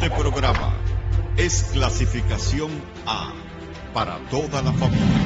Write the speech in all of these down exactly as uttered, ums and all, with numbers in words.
Este programa es clasificación A para toda la familia.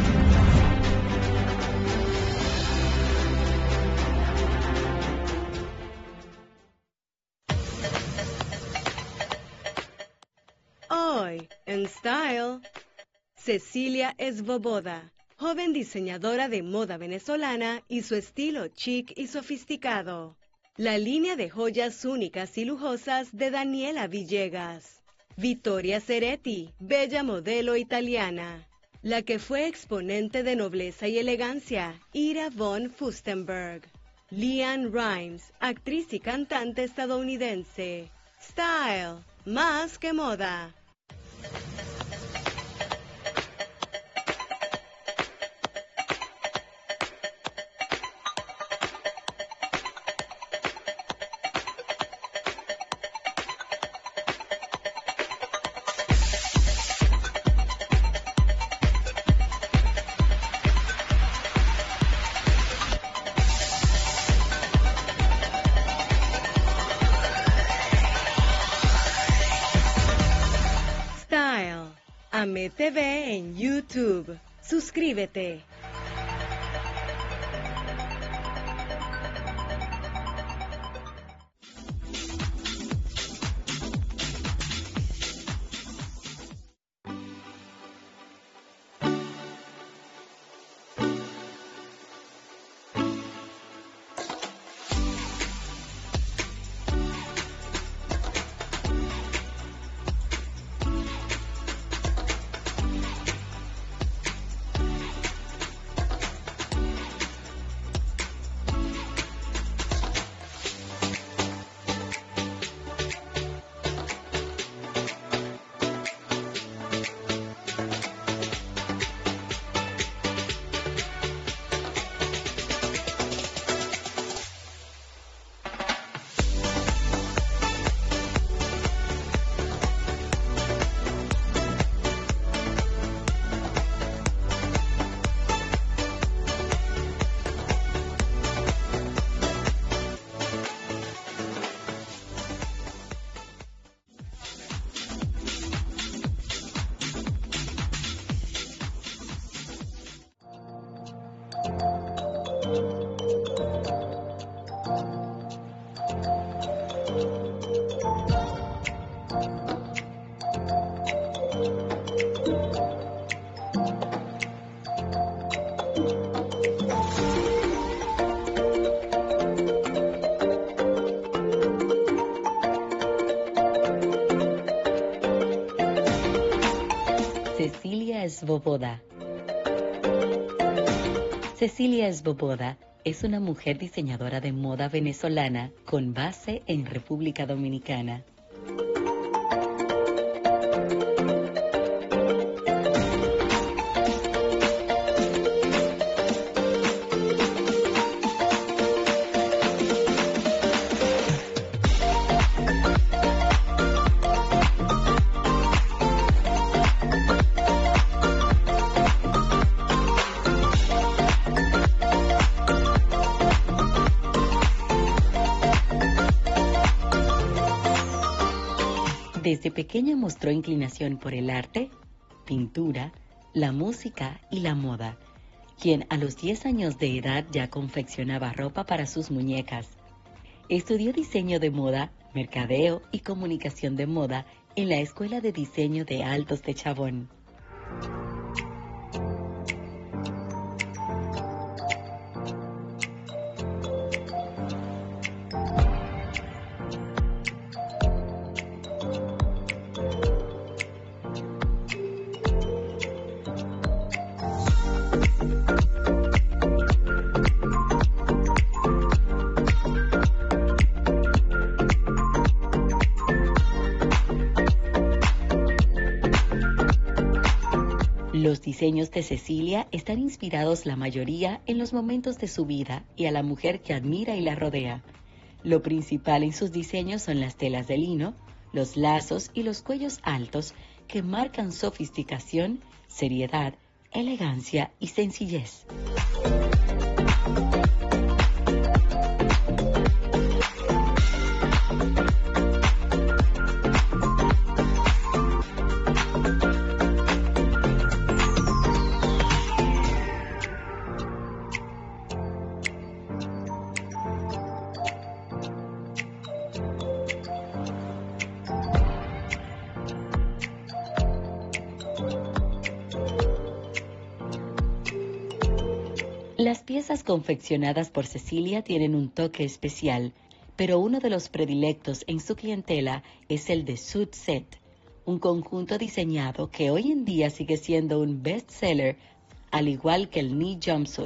Hoy, en Style, Cecilia Svoboda, joven diseñadora de moda venezolana y su estilo chic y sofisticado. La línea de joyas únicas y lujosas de Daniela Villegas. Vittoria Ceretti, bella modelo italiana. La que fue exponente de nobleza y elegancia, Ira von Furstenberg. Leanne Rimes, actriz y cantante estadounidense. Style, más que moda. Ame T V en YouTube. Suscríbete. Cecilia Svoboda. Cecilia Svoboda es una mujer diseñadora de moda venezolana con base en República Dominicana. Desde pequeña mostró inclinación por el arte, pintura, la música y la moda, quien a los diez años de edad ya confeccionaba ropa para sus muñecas. Estudió diseño de moda, mercadeo y comunicación de moda en la Escuela de Diseño de Altos de Chabón. Los diseños de Cecilia están inspirados la mayoría en los momentos de su vida y a la mujer que admira y la rodea. Lo principal en sus diseños son las telas de lino, los lazos y los cuellos altos que marcan sofisticación, seriedad, elegancia y sencillez. Las piezas confeccionadas por Cecilia tienen un toque especial, pero uno de los predilectos en su clientela es el de Suit Set, un conjunto diseñado que hoy en día sigue siendo un bestseller, al igual que el knee jumpsuit.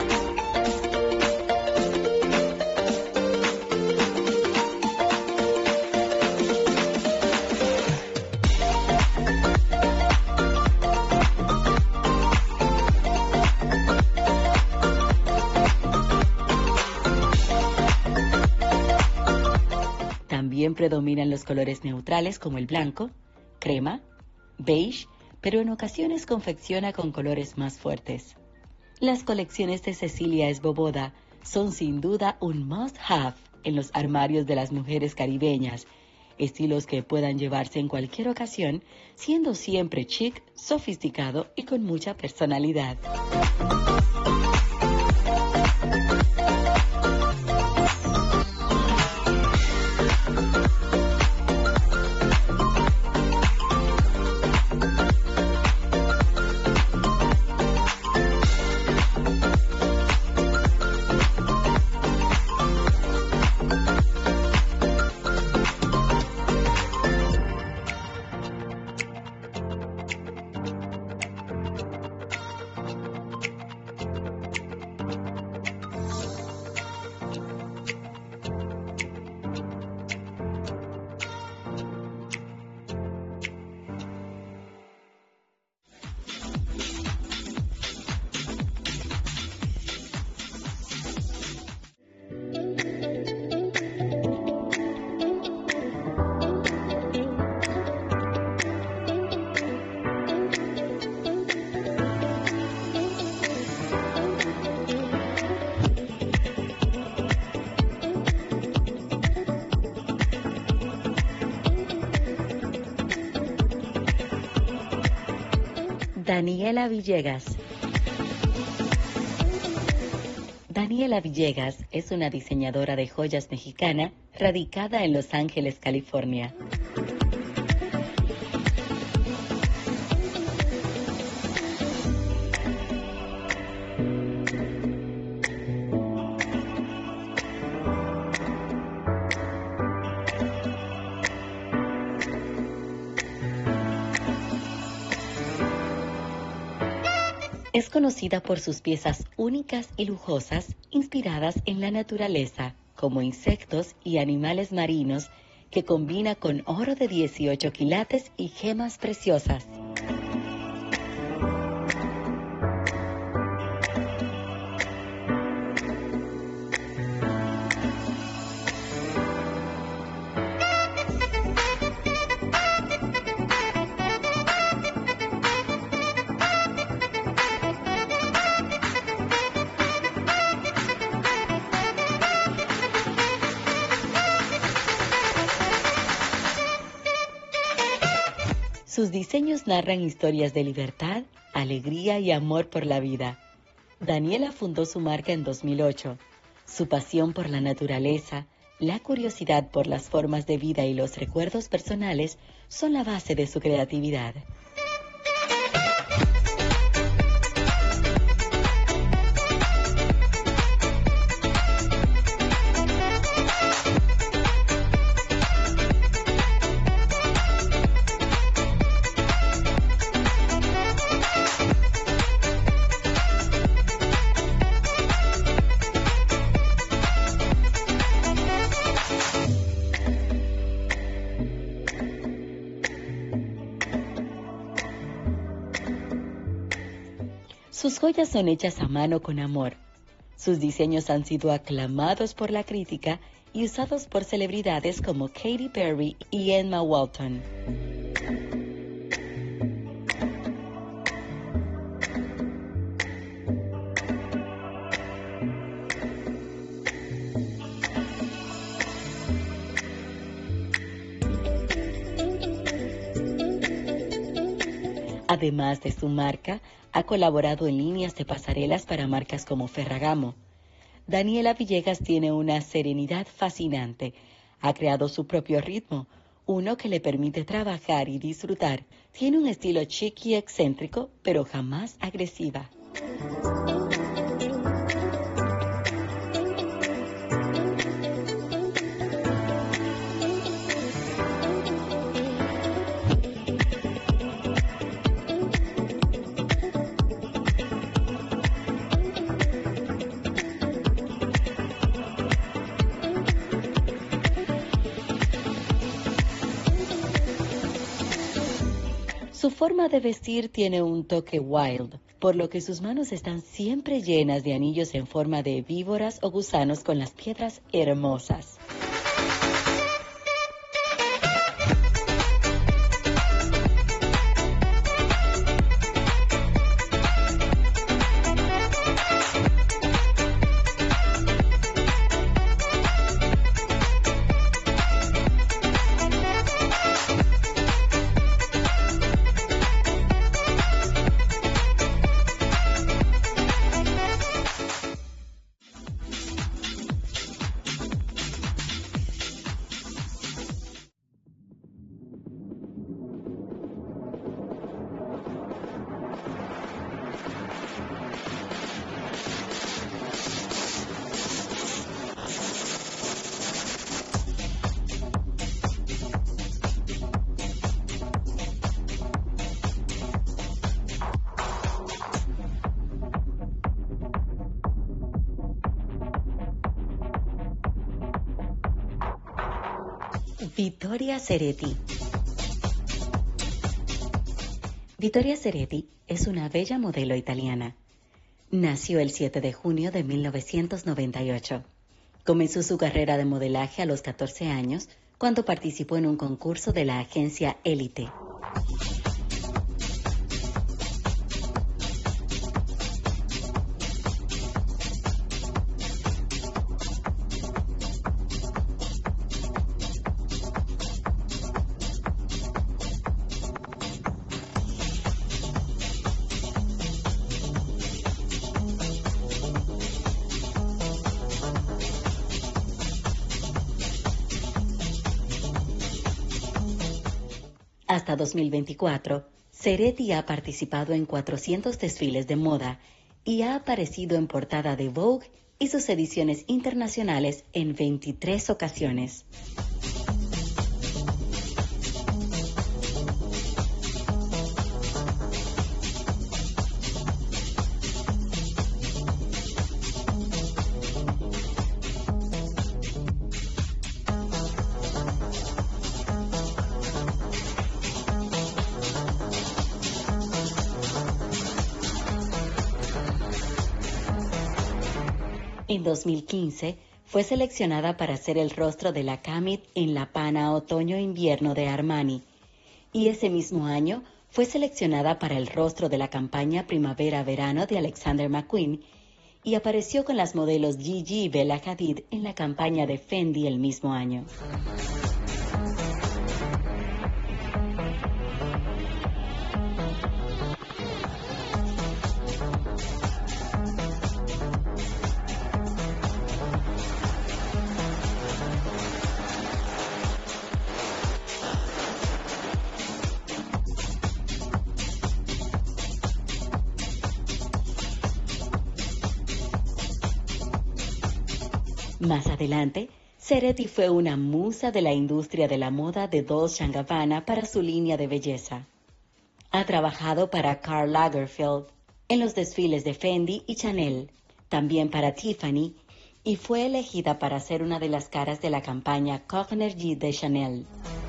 También predominan los colores neutrales como el blanco, crema, beige, pero en ocasiones confecciona con colores más fuertes. Las colecciones de Cecilia Svoboda son sin duda un must-have en los armarios de las mujeres caribeñas, estilos que puedan llevarse en cualquier ocasión, siendo siempre chic, sofisticado y con mucha personalidad. Daniela Villegas. Daniela Villegas es una diseñadora de joyas mexicana radicada en Los Ángeles, California. Es conocida por sus piezas únicas y lujosas, inspiradas en la naturaleza, como insectos y animales marinos, que combina con oro de dieciocho quilates y gemas preciosas. Sus diseños narran historias de libertad, alegría y amor por la vida. Daniela fundó su marca en dos mil ocho. Su pasión por la naturaleza, la curiosidad por las formas de vida y los recuerdos personales son la base de su creatividad. Sus joyas son hechas a mano con amor. Sus diseños han sido aclamados por la crítica y usados por celebridades como Katy Perry y Emma Walton. Además de su marca, ha colaborado en líneas de pasarelas para marcas como Ferragamo. Daniela Villegas tiene una serenidad fascinante. Ha creado su propio ritmo, uno que le permite trabajar y disfrutar. Tiene un estilo chic y excéntrico, pero jamás agresiva. Su forma de vestir tiene un toque wild, por lo que sus manos están siempre llenas de anillos en forma de víboras o gusanos con las piedras hermosas. Vittoria Ceretti. Vittoria Ceretti es una bella modelo italiana. Nació el siete de junio de mil novecientos noventa y ocho. Comenzó su carrera de modelaje a los catorce años cuando participó en un concurso de la agencia Elite. Hasta dos mil veinticuatro, Ceretti ha participado en cuatrocientos desfiles de moda y ha aparecido en portada de Vogue y sus ediciones internacionales en veintitrés ocasiones. En dos mil quince, fue seleccionada para ser el rostro de la Camit en la Pana Otoño-Invierno de Armani, y ese mismo año fue seleccionada para el rostro de la campaña Primavera-Verano de Alexander McQueen, y apareció con las modelos Gigi y Bella Hadid en la campaña de Fendi el mismo año. Más adelante, Ceretti fue una musa de la industria de la moda de Dolce and Gabbana para su línea de belleza. Ha trabajado para Karl Lagerfeld en los desfiles de Fendi y Chanel, también para Tiffany, y fue elegida para ser una de las caras de la campaña Cognergy de Chanel.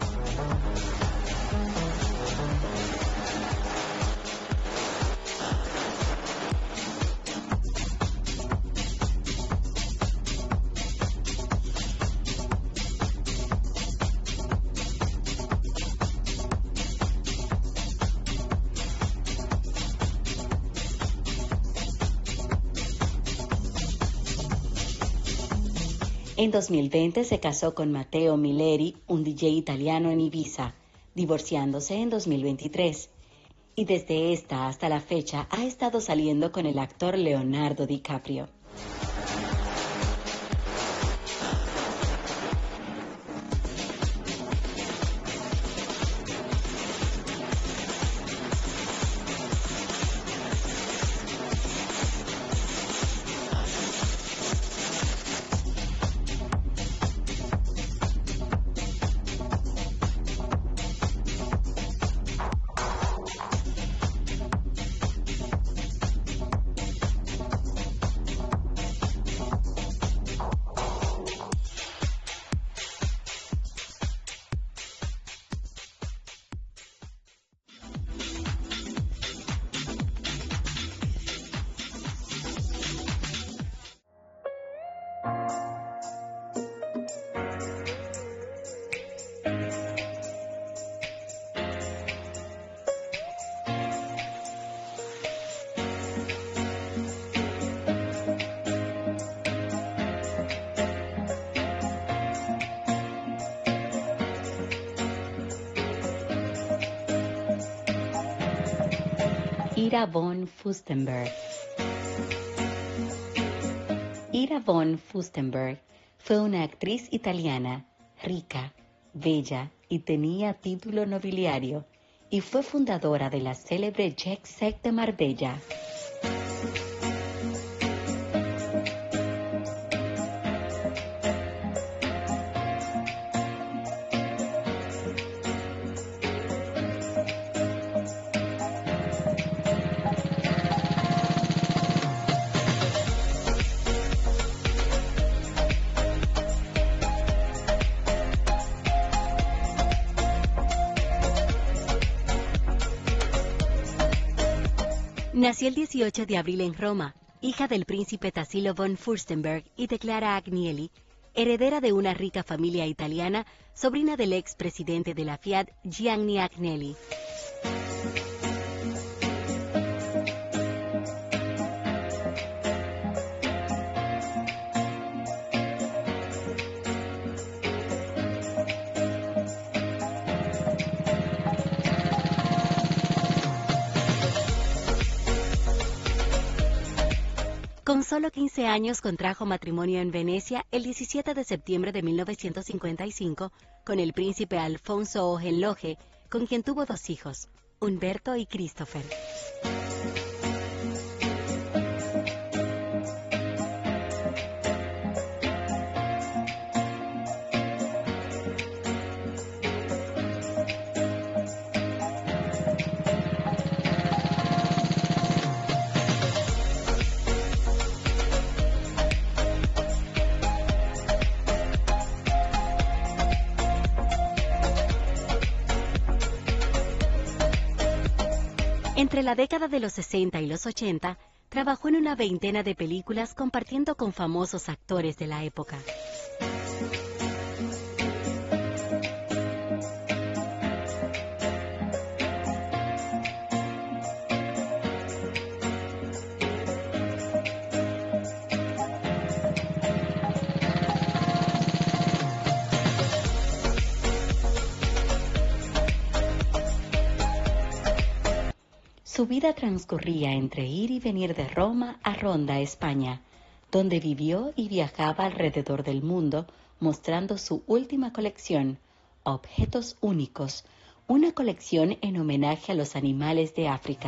En dos mil veinte se casó con Matteo Milleri, un D J italiano en Ibiza, divorciándose en dos mil veintitrés. Y desde esta hasta la fecha ha estado saliendo con el actor Leonardo DiCaprio. Ida von Fürstenberg. Ida von Fürstenberg fue una actriz italiana, rica, bella y tenía título nobiliario, y fue fundadora de la célebre Jet Set de Marbella. Nació el dieciocho de abril en Roma, hija del príncipe Tassilo von Fürstenberg y de Clara Agnelli, heredera de una rica familia italiana, sobrina del ex presidente de la Fiat, Gianni Agnelli. Con solo quince años contrajo matrimonio en Venecia el diecisiete de septiembre de mil novecientos cincuenta y cinco con el príncipe Alfonso Hohenlohe, con quien tuvo dos hijos, Humberto y Christopher. Entre la década de los sesenta y los ochenta, trabajó en una veintena de películas compartiendo con famosos actores de la época. Su vida transcurría entre ir y venir de Roma a Ronda, España, donde vivió y viajaba alrededor del mundo mostrando su última colección, Objetos Únicos, una colección en homenaje a los animales de África.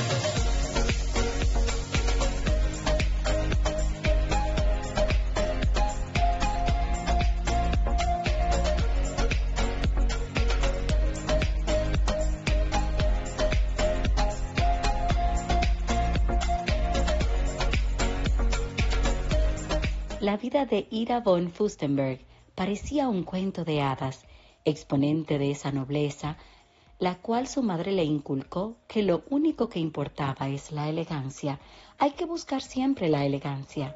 La vida de Ida von Fürstenberg parecía un cuento de hadas, exponente de esa nobleza, la cual su madre le inculcó que lo único que importaba es la elegancia. Hay que buscar siempre la elegancia.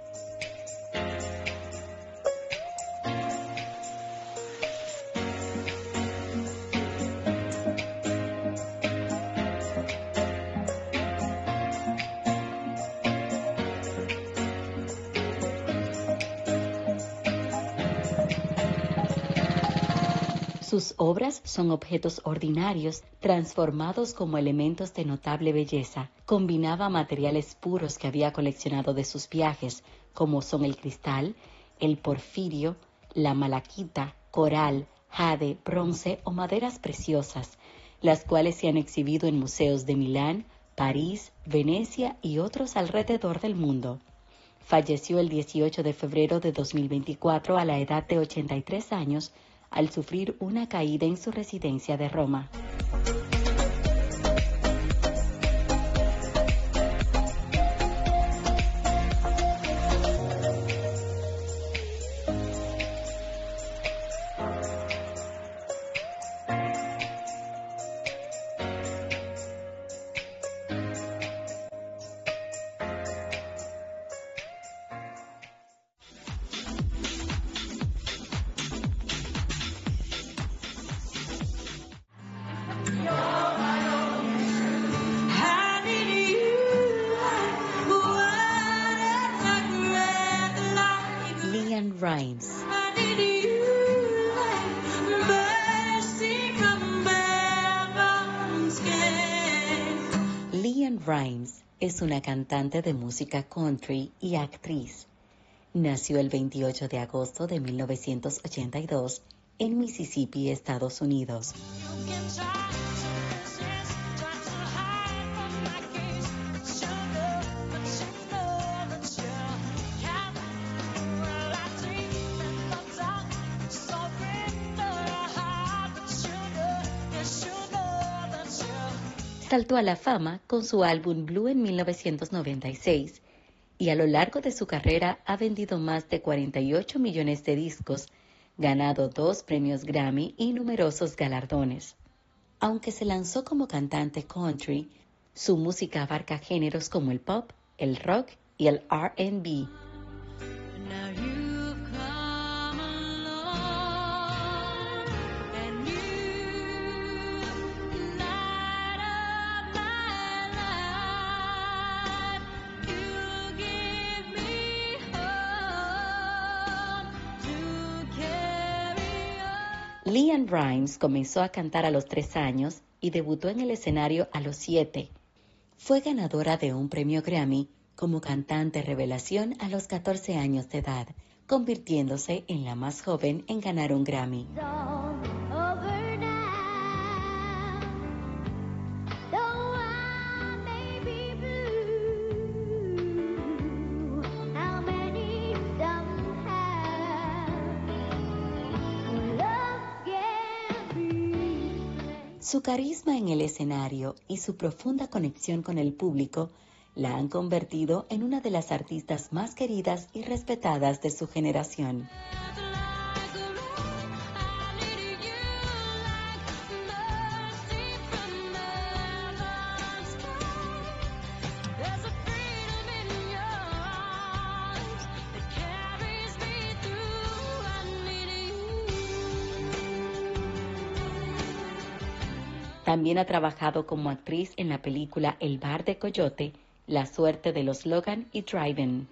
Sus obras son objetos ordinarios transformados como elementos de notable belleza. Combinaba materiales puros que había coleccionado de sus viajes, como son el cristal, el porfirio, la malaquita, coral, jade, bronce o maderas preciosas, las cuales se han exhibido en museos de Milán, París, Venecia y otros alrededor del mundo. Falleció el dieciocho de febrero de dos mil veinticuatro a la edad de ochenta y tres años, al sufrir una caída en su residencia de Roma. Rimes es una cantante de música country y actriz. Nació el veintiocho de agosto de mil novecientos ochenta y dos en Mississippi, Estados Unidos. Saltó a la fama con su álbum Blue en mil novecientos noventa y seis y a lo largo de su carrera ha vendido más de cuarenta y ocho millones de discos, ganado dos premios Grammy y numerosos galardones. Aunque se lanzó como cantante country, su música abarca géneros como el pop, el rock y el R and B. LeAnn Rimes comenzó a cantar a los tres años y debutó en el escenario a los siete. Fue ganadora de un premio Grammy como cantante revelación a los catorce años de edad, convirtiéndose en la más joven en ganar un Grammy. Su carisma en el escenario y su profunda conexión con el público la han convertido en una de las artistas más queridas y respetadas de su generación. También ha trabajado como actriz en la película El bar de Coyote, La suerte de los Logan y Drive-In.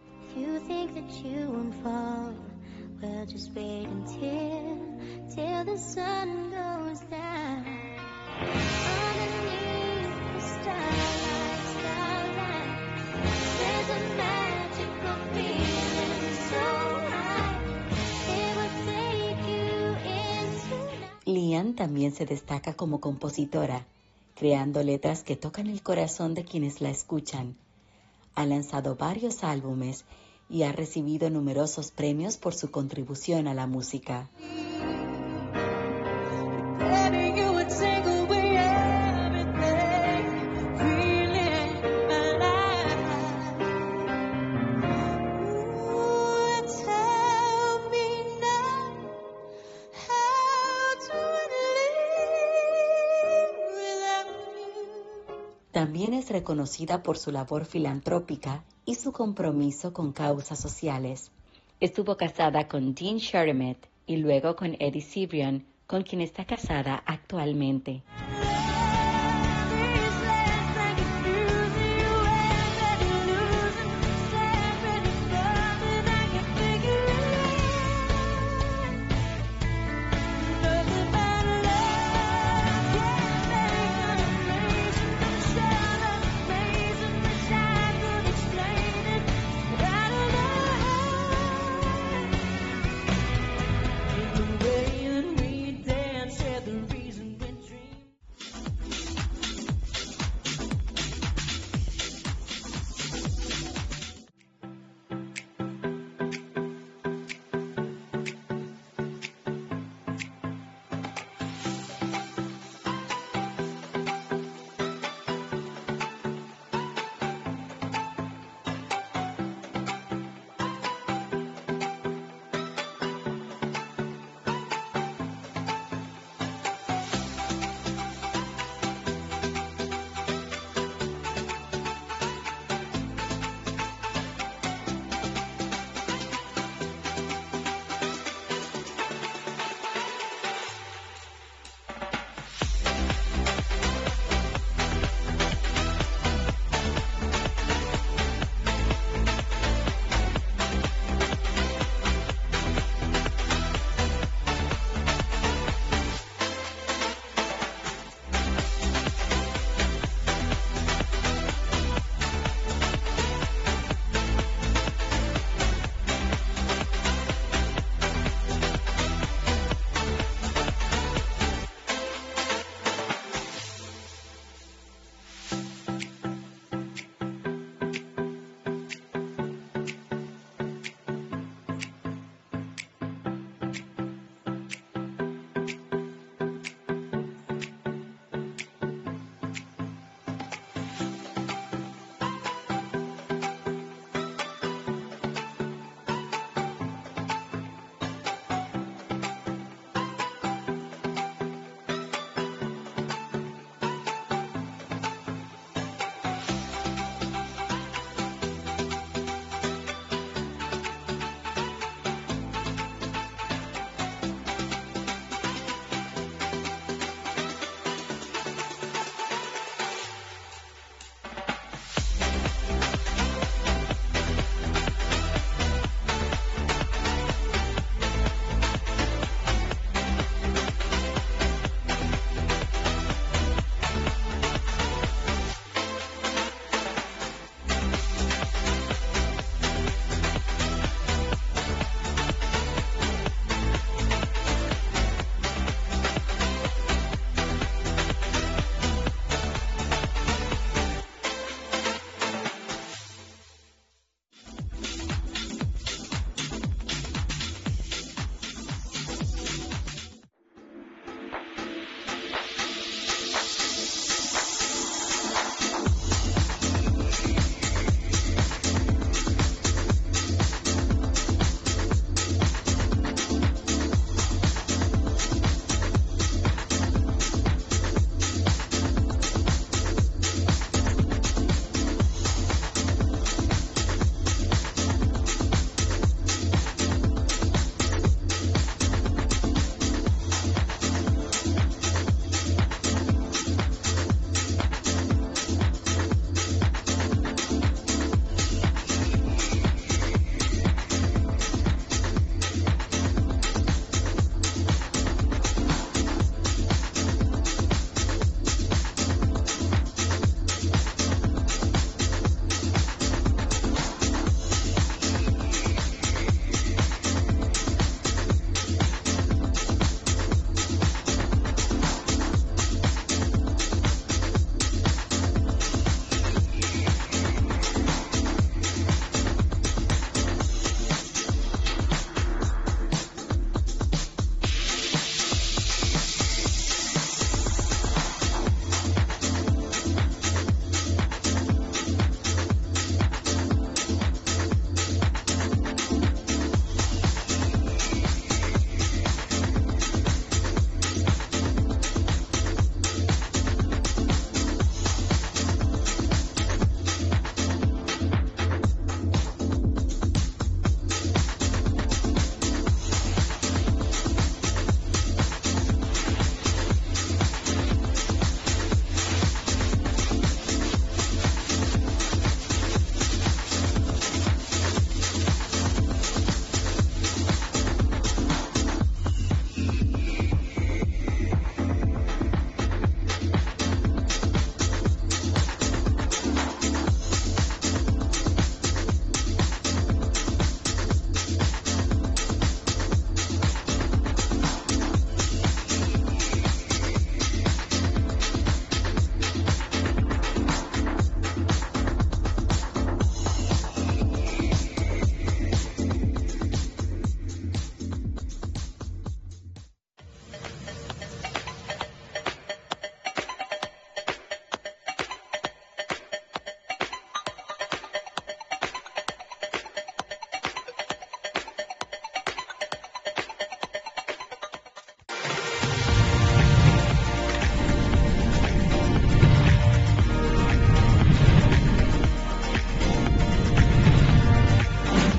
LeAnn también se destaca como compositora, creando letras que tocan el corazón de quienes la escuchan. Ha lanzado varios álbumes y ha recibido numerosos premios por su contribución a la música. También es reconocida por su labor filantrópica y su compromiso con causas sociales. Estuvo casada con Dean Sherrimet y luego con Eddie Cibrian, con quien está casada actualmente.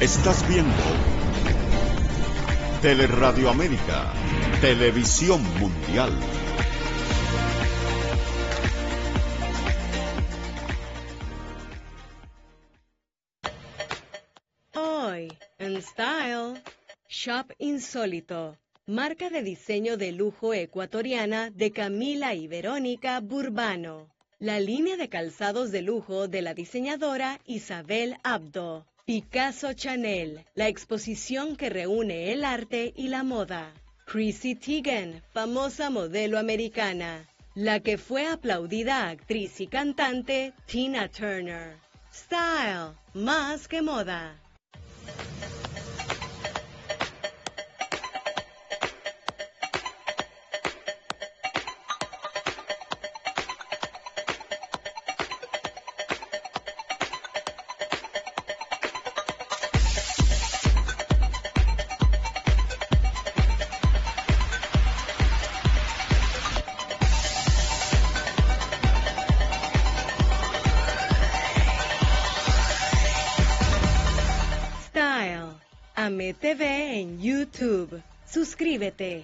Estás viendo Teleradio América, Televisión Mundial. Hoy, en Style, Shop Insólito, marca de diseño de lujo ecuatoriana de Camila y Verónica Burbano. La línea de calzados de lujo de la diseñadora Isabel Abdo. Picasso Chanel, la exposición que reúne el arte y la moda. Chrissy Teigen, famosa modelo americana. La que fue aplaudida actriz y cantante Tina Turner. Style, más que moda. AME T V en YouTube. Suscríbete.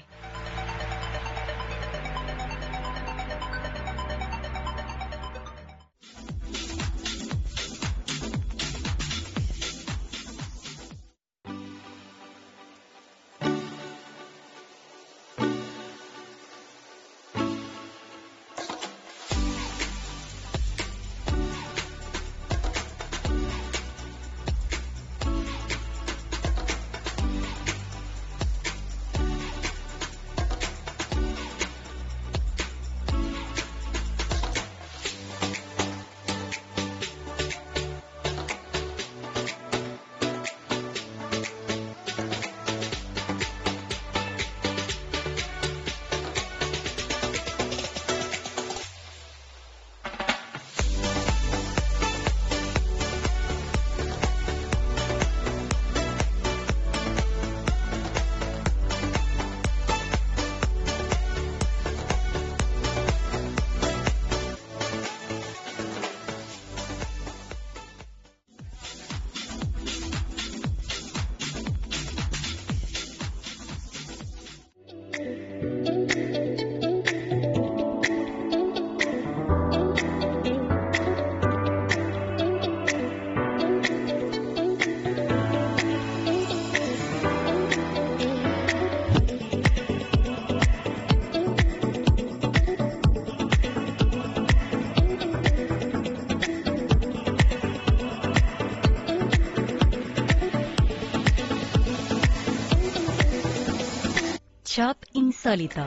Shop Insólito.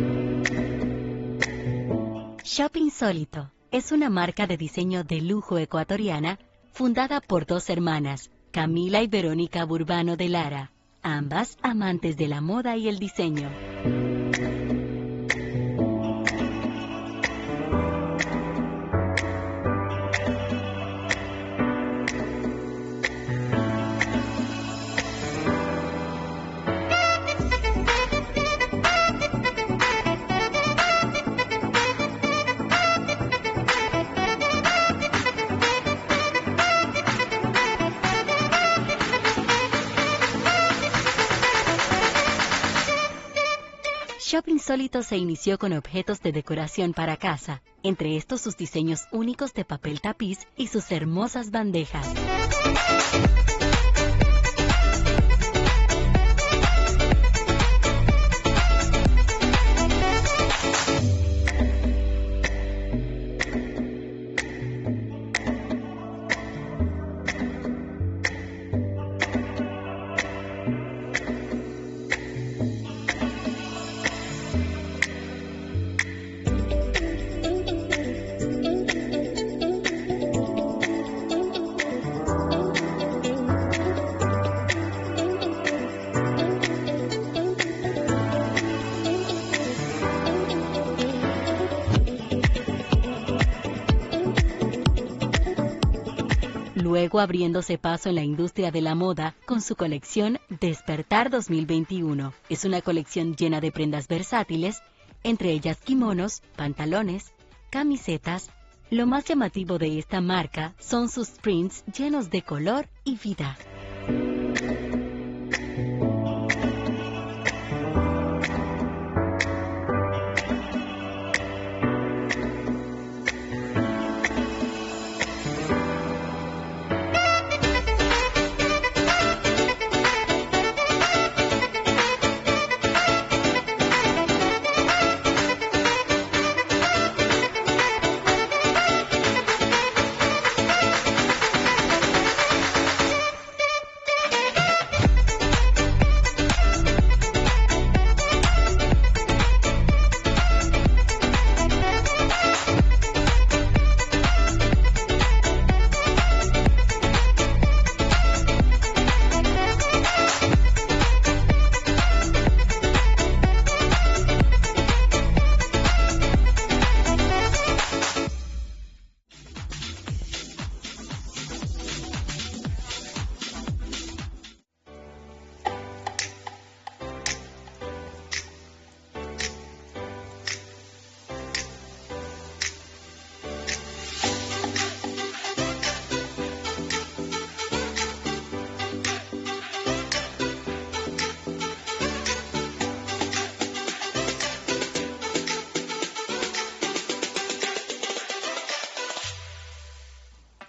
Shop Insólito es una marca de diseño de lujo ecuatoriana fundada por dos hermanas, Camila y Verónica Burbano de Lara, ambas amantes de la moda y el diseño. Shop Insólito se inició con objetos de decoración para casa, entre estos sus diseños únicos de papel tapiz y sus hermosas bandejas. Luego abriéndose paso en la industria de la moda con su colección Despertar dos mil veintiuno. Es una colección llena de prendas versátiles, entre ellas kimonos, pantalones, camisetas. Lo más llamativo de esta marca son sus prints llenos de color y vida.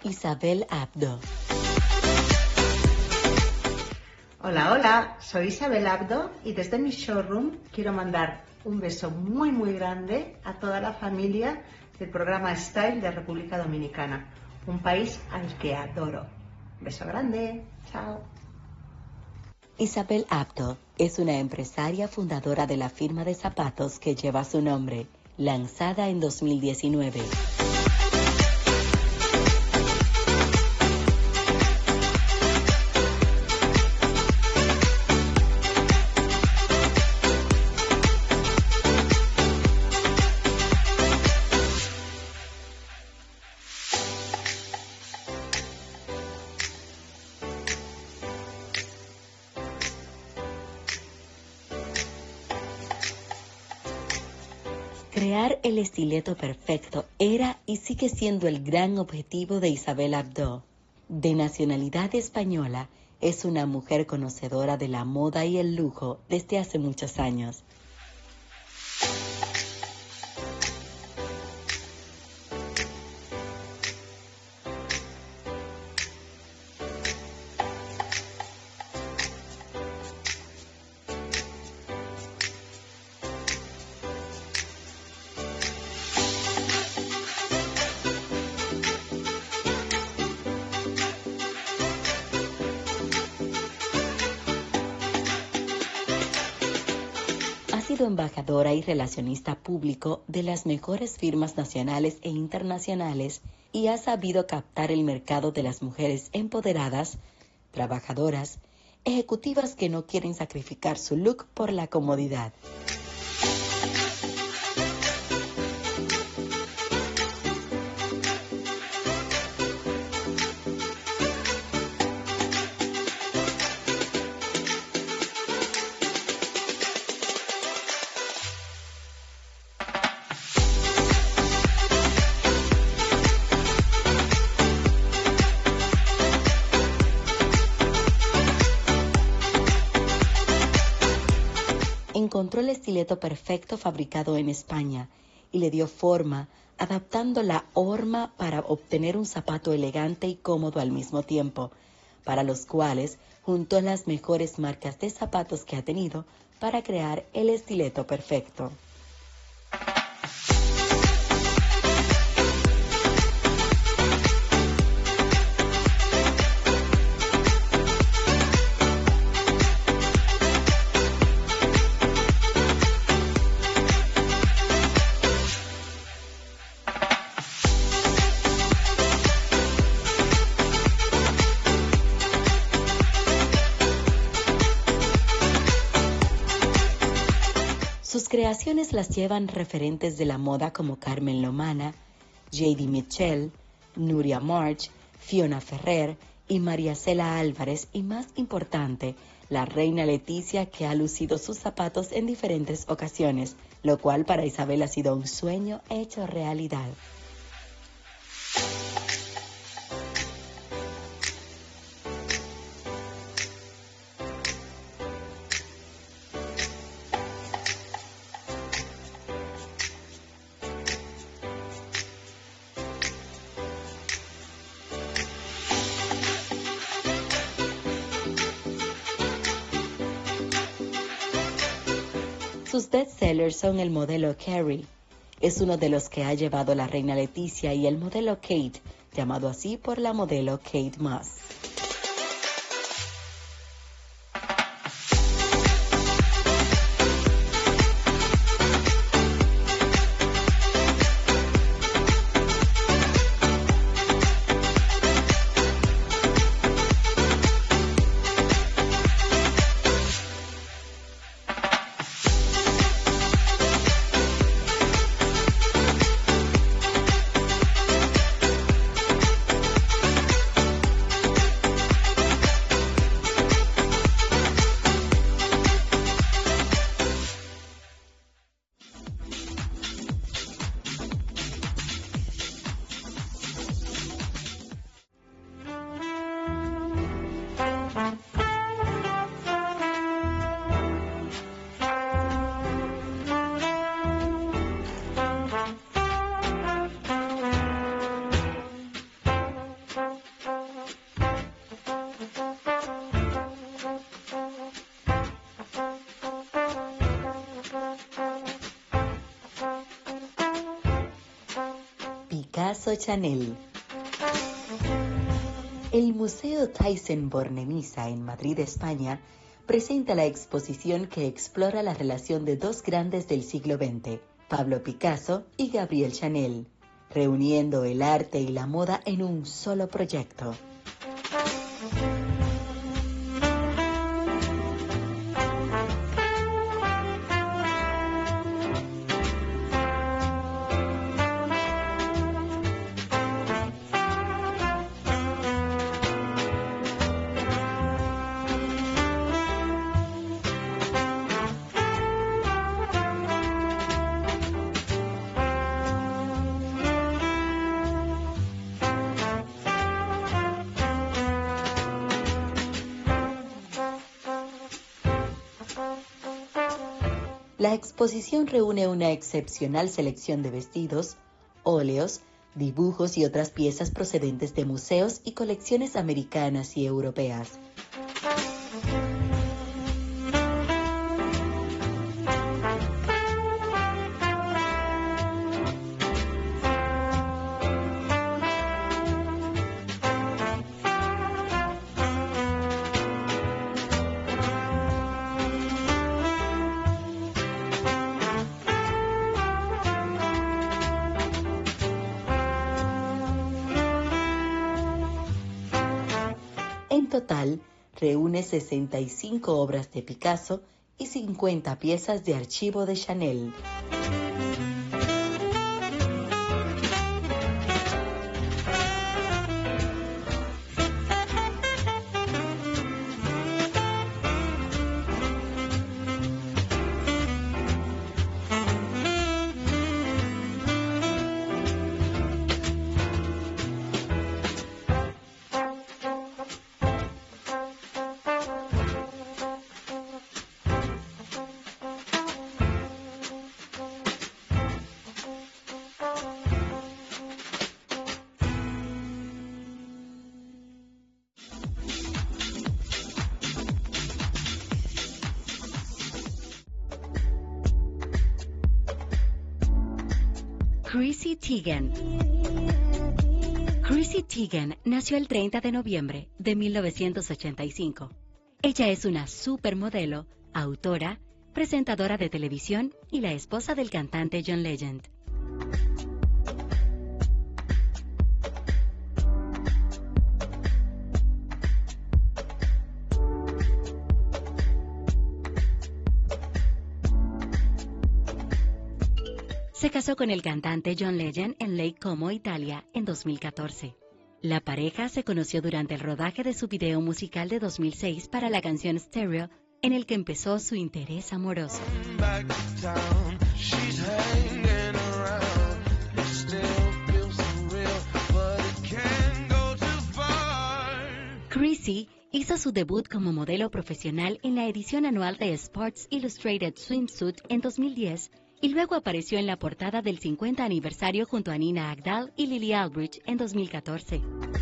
Isabel Abdo. Hola, hola, soy Isabel Abdo y desde mi showroom quiero mandar un beso muy muy grande a toda la familia del programa Style de República Dominicana, un país al que adoro. Beso grande, chao. Isabel Abdo es una empresaria fundadora de la firma de zapatos que lleva su nombre, lanzada en dos mil diecinueve. Crear el estileto perfecto era y sigue siendo el gran objetivo de Isabel Abdo. De nacionalidad española, es una mujer conocedora de la moda y el lujo desde hace muchos años. Ha sido embajadora y relacionista público de las mejores firmas nacionales e internacionales y ha sabido captar el mercado de las mujeres empoderadas, trabajadoras, ejecutivas que no quieren sacrificar su look por la comodidad. Encontró el estileto perfecto fabricado en España y le dio forma, adaptando la horma para obtener un zapato elegante y cómodo al mismo tiempo, para los cuales juntó las mejores marcas de zapatos que ha tenido para crear el estileto perfecto. Sus creaciones las llevan referentes de la moda como Carmen Lomana, J D Mitchell, Nuria March, Fiona Ferrer y María Cela Álvarez y, más importante, la reina Leticia, que ha lucido sus zapatos en diferentes ocasiones, lo cual para Isabel ha sido un sueño hecho realidad. Sus bestsellers son el modelo Carrie, es uno de los que ha llevado la reina Leticia, y el modelo Kate, llamado así por la modelo Kate Moss. Picasso Chanel. El Museo Thyssen-Bornemisza en Madrid, España, presenta la exposición que explora la relación de dos grandes del siglo veinte, Pablo Picasso y Gabriel Chanel, reuniendo el arte y la moda en un solo proyecto. La exposición reúne una excepcional selección de vestidos, óleos, dibujos y otras piezas procedentes de museos y colecciones americanas y europeas. En total, reúne sesenta y cinco obras de Picasso y cincuenta piezas de archivo de Chanel. Chrissy Teigen. Chrissy Teigen nació el treinta de noviembre de mil novecientos ochenta y cinco. Ella es una supermodelo, autora, presentadora de televisión y la esposa del cantante John Legend. Se casó con el cantante John Legend en Lake Como, Italia, en dos mil catorce. La pareja se conoció durante el rodaje de su video musical de dos mil seis para la canción Stereo, en el que empezó su interés amoroso. Chrissy hizo su debut como modelo profesional en la edición anual de Sports Illustrated Swimsuit en dos mil diez, y luego apareció en la portada del cincuenta aniversario junto a Nina Agdal y Lily Aldrich en dos mil catorce.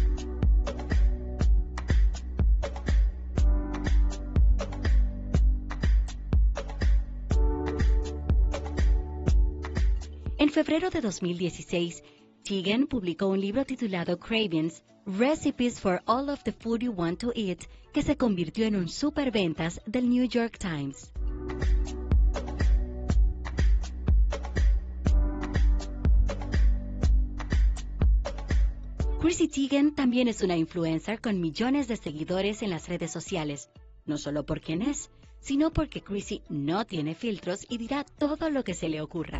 En febrero de dos mil dieciséis, Teigen publicó un libro titulado Cravings, Recipes for All of the Food You Want to Eat, que se convirtió en un superventas del New York Times. Chrissy Teigen también es una influencer con millones de seguidores en las redes sociales, no solo por quién es, sino porque Chrissy no tiene filtros y dirá todo lo que se le ocurra.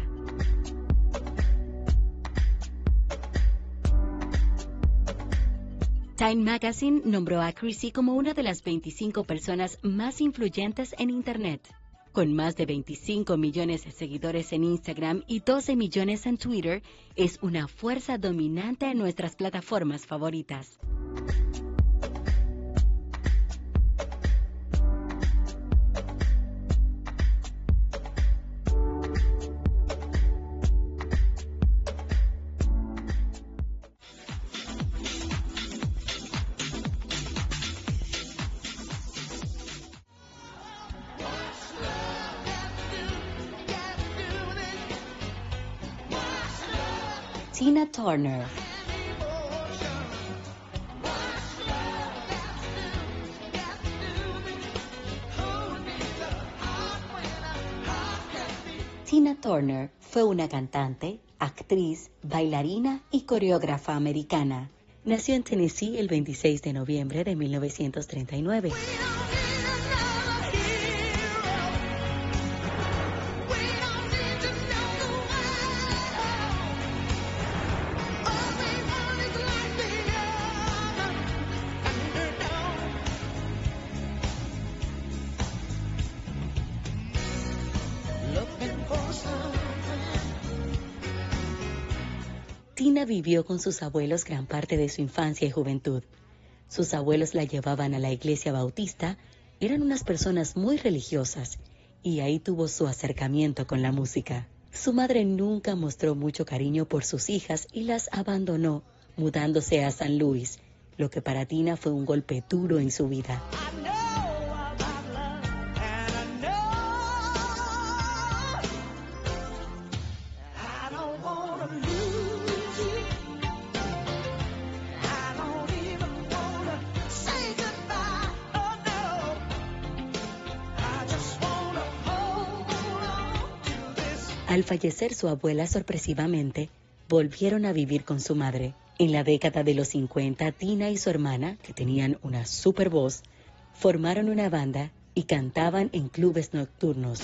Time Magazine nombró a Chrissy como una de las veinticinco personas más influyentes en Internet. Con más de veinticinco millones de seguidores en Instagram y doce millones en Twitter, es una fuerza dominante en nuestras plataformas favoritas. Tina Turner. Tina Turner fue una cantante, actriz, bailarina y coreógrafa americana. Nació en Tennessee el veintiséis de noviembre de mil novecientos treinta y nueve. Tina vivió con sus abuelos gran parte de su infancia y juventud. Sus abuelos la llevaban a la iglesia bautista, eran unas personas muy religiosas, y ahí tuvo su acercamiento con la música. Su madre nunca mostró mucho cariño por sus hijas y las abandonó, mudándose a San Luis, lo que para Tina fue un golpe duro en su vida. Al fallecer su abuela sorpresivamente, volvieron a vivir con su madre. En la década de los cincuenta, Tina y su hermana, que tenían una super voz, formaron una banda y cantaban en clubes nocturnos.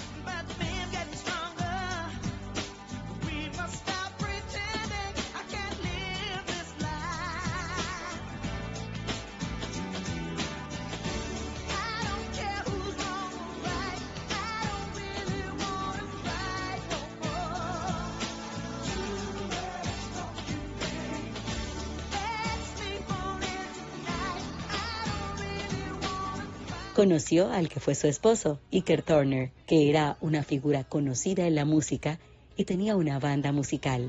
Conoció al que fue su esposo, Iker Turner, que era una figura conocida en la música y tenía una banda musical.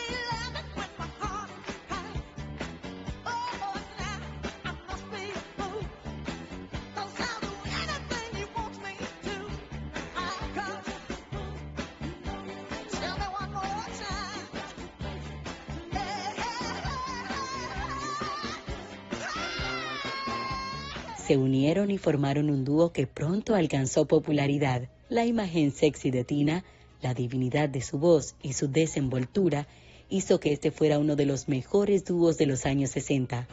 Se unieron y formaron un dúo que pronto alcanzó popularidad. La imagen sexy de Tina, la divinidad de su voz y su desenvoltura hizo que este fuera uno de los mejores dúos de los años sesenta.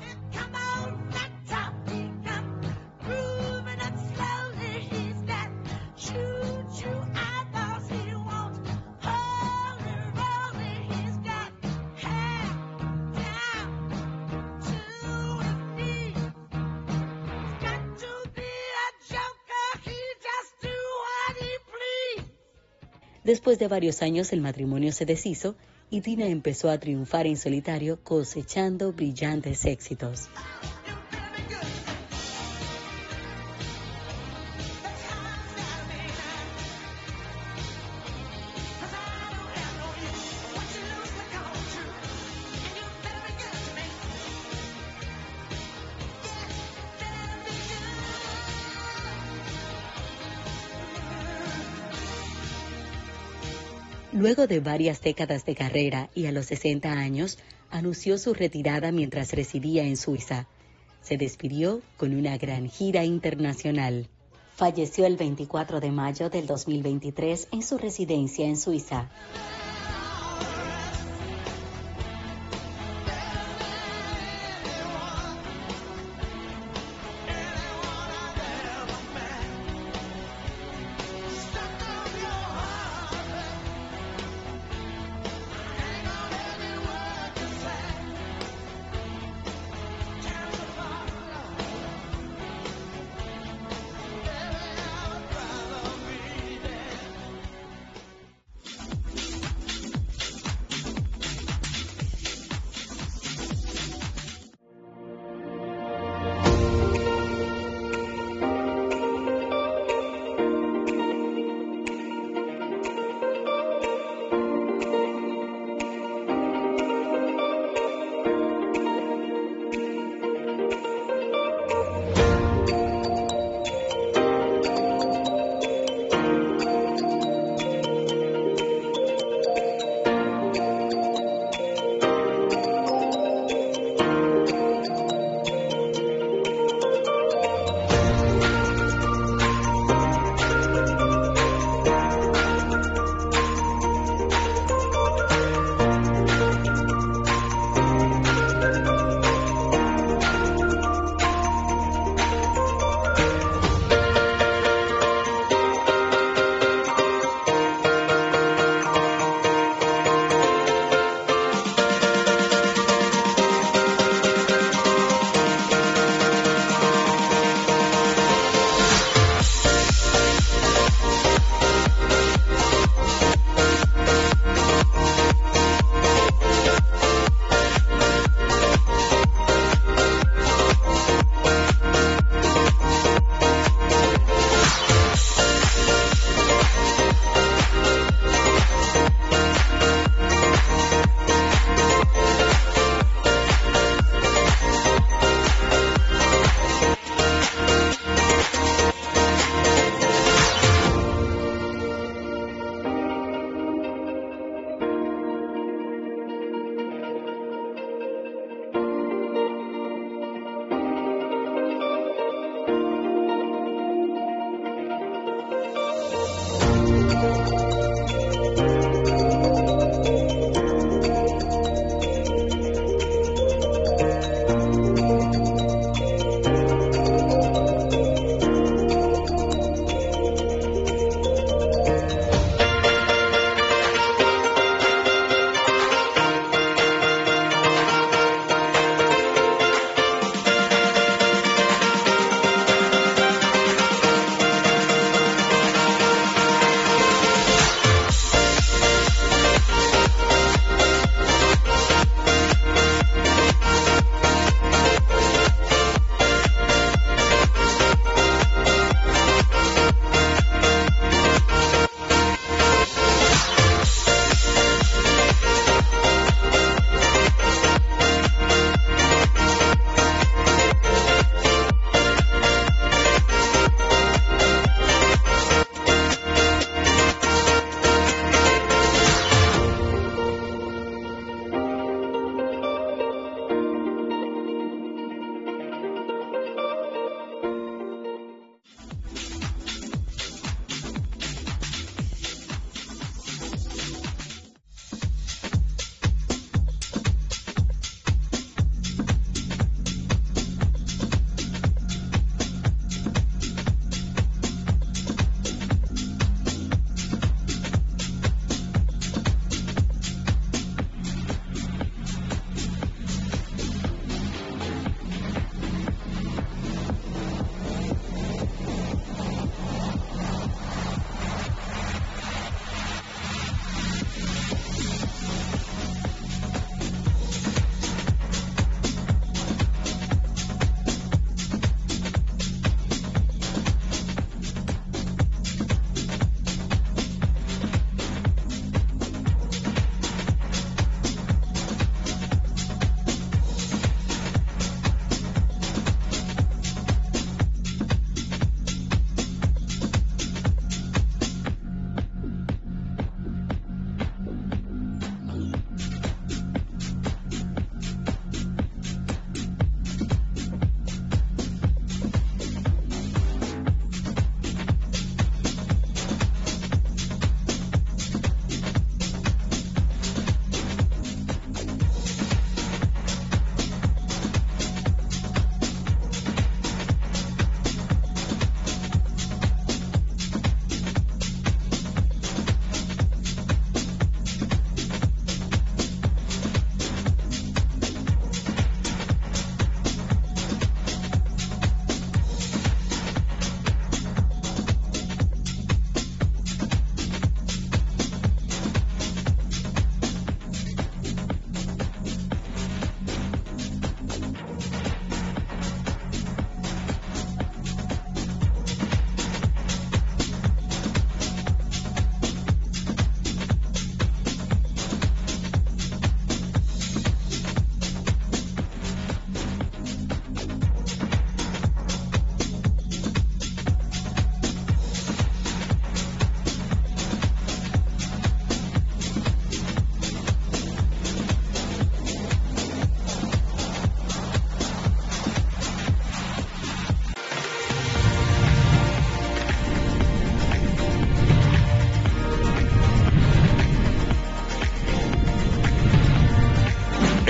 Después de varios años el matrimonio se deshizo y Tina empezó a triunfar en solitario cosechando brillantes éxitos. Luego de varias décadas de carrera y a los sesenta años, anunció su retirada mientras residía en Suiza. Se despidió con una gran gira internacional. Falleció el veinticuatro de mayo del dos mil veintitrés en su residencia en Suiza.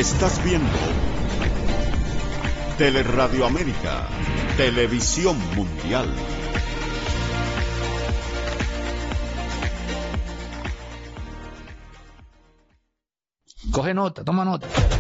Estás viendo Teleradio América, Televisión Mundial. Coge nota, toma nota.